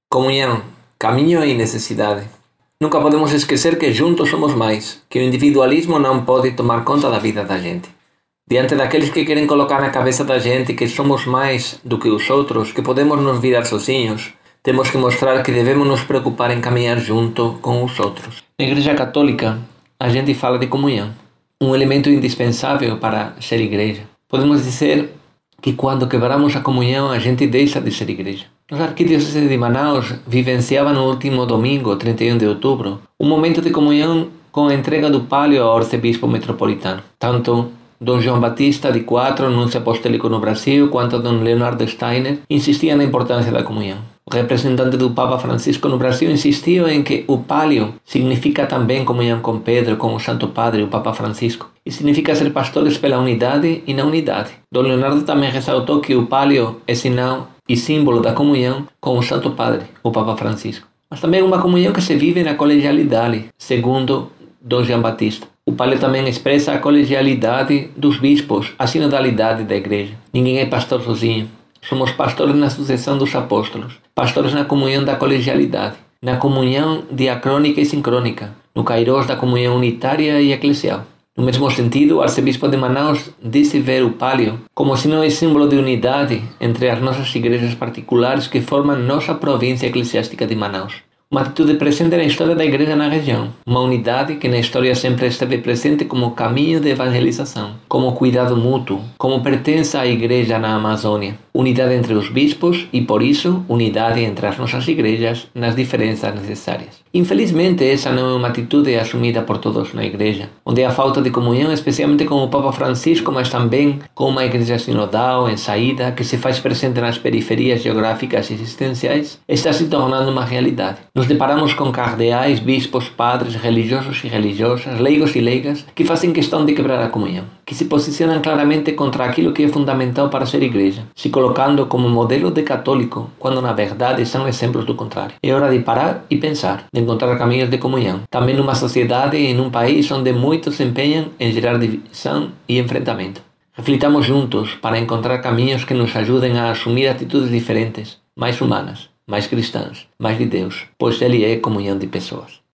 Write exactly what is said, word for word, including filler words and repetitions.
Comunhão, caminho e necessidade. Nunca podemos esquecer que juntos somos mais, que o individualismo não pode tomar conta da vida da gente. Diante daqueles que querem colocar na cabeça da gente que somos mais do que os outros, que podemos nos virar sozinhos, temos que mostrar que devemos nos preocupar em caminhar junto com os outros. Na Igreja Católica, a gente fala de comunhão, um elemento indispensável para ser igreja. Podemos dizer que quando quebramos a comunhão, a gente deixa de ser igreja. Os arquidiocese de Manaus vivenciavam no último domingo, trinta e um de outubro, um momento de comunhão com a entrega do palio ao arcebispo metropolitano. Tanto Dom João Batista de Quatro, nuncio apostólico no Brasil, quanto Dom Leonardo Steiner insistiam na importância da comunhão. O representante do Papa Francisco no Brasil insistiu em que o palio significa também comunhão com Pedro, com o Santo Padre, o Papa Francisco, e significa ser pastores pela unidade e na unidade. Dom Leonardo também ressaltou que o palio é sinal e símbolo da comunhão com o Santo Padre, o Papa Francisco. Mas também uma comunhão que se vive na colegialidade, segundo Dom João Batista. O palio também expressa a colegialidade dos bispos, a sinodalidade da igreja. Ninguém é pastor sozinho. Somos pastores na sucessão dos apóstolos, pastores na comunhão da colegialidade, na comunhão diacrônica e sincrônica, no kairos da comunhão unitária e eclesial. No mesmo sentido, o arcebispo de Manaus disse ver o palio como sinal e símbolo de unidade entre as nossas igrejas particulares que formam nossa província eclesiástica de Manaus. Uma atitude presente na história da igreja na região. Uma unidade que na história sempre esteve presente como caminho de evangelização, como cuidado mútuo, como pertença à igreja na Amazônia. Unidade entre os bispos e, por isso, unidade entre as nossas igrejas nas diferenças necessárias. Infelizmente, essa não é uma atitude assumida por todos na igreja, onde a falta de comunhão, especialmente com o Papa Francisco, mas também com uma igreja sinodal em saída, que se faz presente nas periferias geográficas e existenciais, está se tornando uma realidade. Nos deparamos com cardeais, bispos, padres, religiosos e religiosas, leigos e leigas, que fazem questão de quebrar a comunhão, que se posicionam claramente contra aquilo que é fundamental para ser igreja, se colocando como modelo de católico, quando na verdade são exemplos do contrário. É hora de parar e pensar, de encontrar caminhos de comunhão, também numa sociedade e num país onde muitos se empenham em gerar divisão e enfrentamento. Reflitamos juntos para encontrar caminhos que nos ajudem a assumir atitudes diferentes, mais humanas, mais cristãs, mais de Deus, pois Ele é comunhão de pessoas.